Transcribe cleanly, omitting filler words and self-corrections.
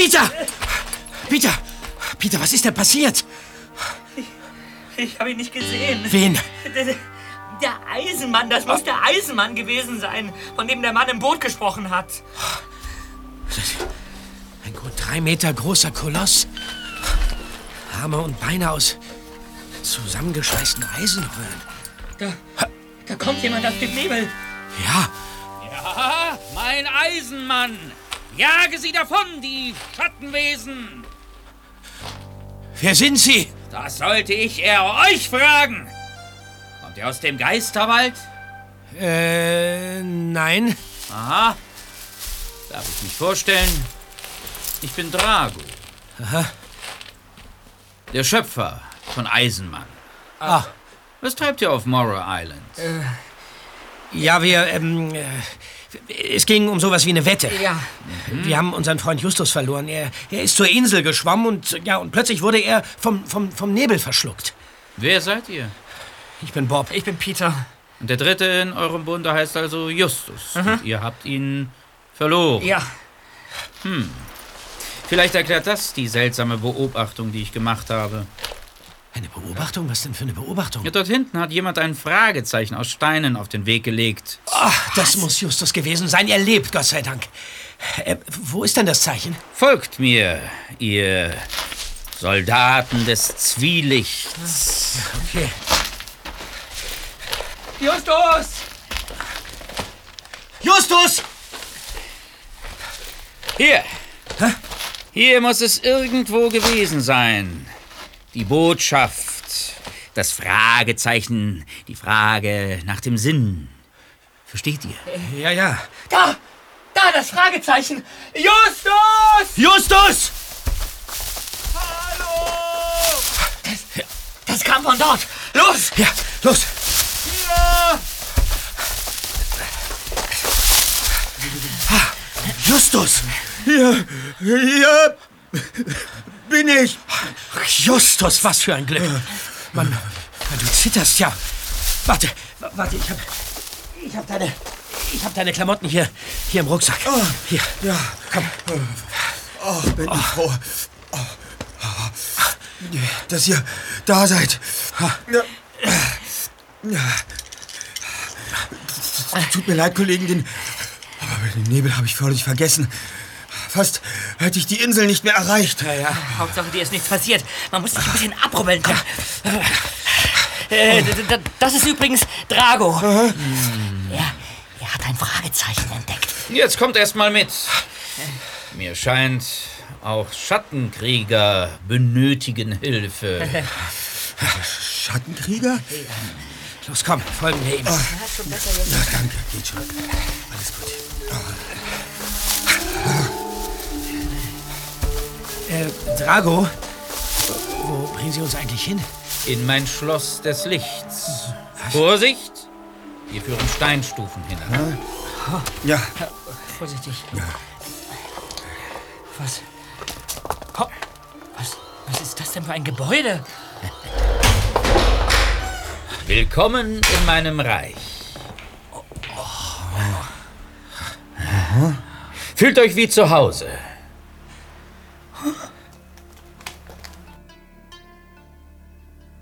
Peter! Peter! Peter, was ist denn passiert? Ich habe ihn nicht gesehen. Wen? Der Eisenmann, das muss der Eisenmann gewesen sein, von dem der Mann im Boot gesprochen hat. Ein gut 3 Meter großer Koloss. Arme und Beine aus zusammengeschweißten Eisenröhren. Da kommt jemand aus dem Nebel. Ja. Ja, mein Eisenmann! Jage sie davon, die Schattenwesen! Wer sind Sie? Das sollte ich eher euch fragen. Kommt ihr aus dem Geisterwald? Nein. Aha. Darf ich mich vorstellen? Ich bin Drago. Aha. Der Schöpfer von Eisenmann. Ah. Was treibt ihr auf Morrow Island? Ja, es ging um sowas wie eine Wette. Ja. Wir haben unseren Freund Justus verloren. Er ist zur Insel geschwommen und plötzlich wurde er vom Nebel verschluckt. Wer seid ihr? Ich bin Bob. Ich bin Peter. Und der Dritte in eurem Bunde heißt also Justus. Und ihr habt ihn verloren. Ja. Vielleicht erklärt das die seltsame Beobachtung, die ich gemacht habe. Eine Beobachtung? Was denn für eine Beobachtung? Ja, dort hinten hat jemand ein Fragezeichen aus Steinen auf den Weg gelegt. Ach, das muss Justus gewesen sein. Er lebt, Gott sei Dank. Wo ist denn das Zeichen? Folgt mir, ihr Soldaten des Zwielichts. Okay. Justus! Justus! Hier. Hä? Hier muss es irgendwo gewesen sein. Die Botschaft, das Fragezeichen, die Frage nach dem Sinn. Versteht ihr? Ja. Da, das Fragezeichen. Justus! Justus! Hallo! Das kam von dort. Los! Ja, los! Ja! Justus! Hier bin ich. Ach, Justus, was für ein Glück. Mann, du zitterst ja. Warte, ich hab deine Klamotten hier im Rucksack. Oh, hier. Ja. Komm. Oh, bin ich froh. Dass ihr da seid. Tut mir leid, Kollegen, aber den Nebel habe ich völlig vergessen. Fast hätte ich die Insel nicht mehr erreicht. Ja. Hauptsache, dir ist nichts passiert. Man muss sich ein bisschen abrubbeln. Komm. Das ist übrigens Drago. Er hat ein Fragezeichen entdeckt. Jetzt kommt erst mal mit. Mir scheint, auch Schattenkrieger benötigen Hilfe. Schattenkrieger? Los, komm, folgen wir ihm. Ja, danke, geht schon. Alles gut. Drago, wo bringen Sie uns eigentlich hin? In mein Schloss des Lichts. Vorsicht! Hier führen Steinstufen hinan. Ja. Vorsichtig. Ja. Was ist das denn für ein Gebäude? Willkommen in meinem Reich. Fühlt euch wie zu Hause.